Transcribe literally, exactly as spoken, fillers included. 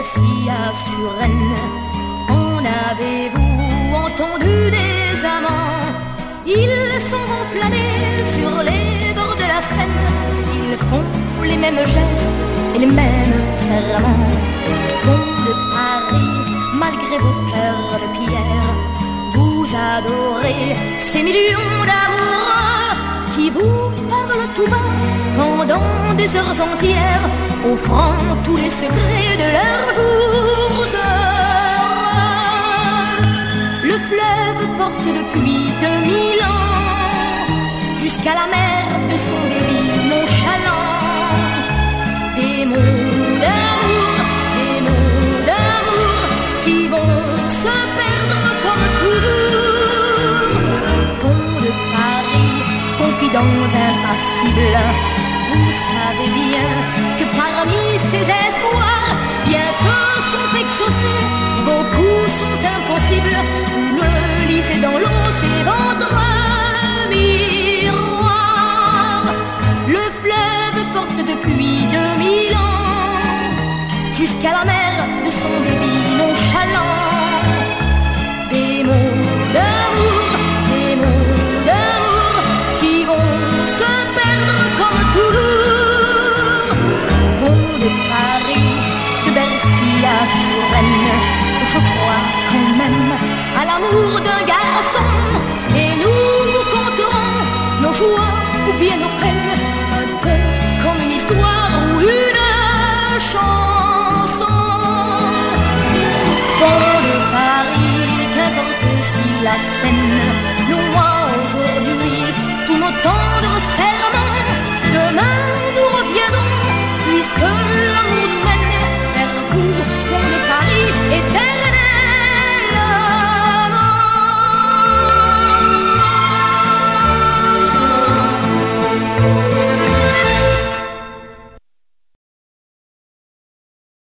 Bercy à Suresnes. En avez-vous entendu des amants? Ils sont enflammés sur les bords de la Seine. Ils font les mêmes gestes et les mêmes serments. Pont de Paris, malgré vos cœurs de pierre, vous adorez ces millions d'amoureux qui vous parlent tout bas pendant des heures entières, offrant tous les secrets de leurs jours heureux. Le fleuve porte depuis deux mille ans jusqu'à la mer de son débit nonchalant. Des mots d'amour, des mots d'amour qui vont se perdre comme toujours. Pont de Paris, confidents impassibles, vous savez bien que parmi ces espoirs, bien peu sont exaucés, beaucoup sont impossibles. Vous le lisez dans l'eau, c'est votre miroir. Le fleuve porte depuis deux mille ans jusqu'à la mer de son débit nonchalant. Des mots d'amour, des mots d'amour qui vont se perdre comme toujours. Pont de Paris, de Bercy à Suresnes, je crois quand même à l'amour d'un gars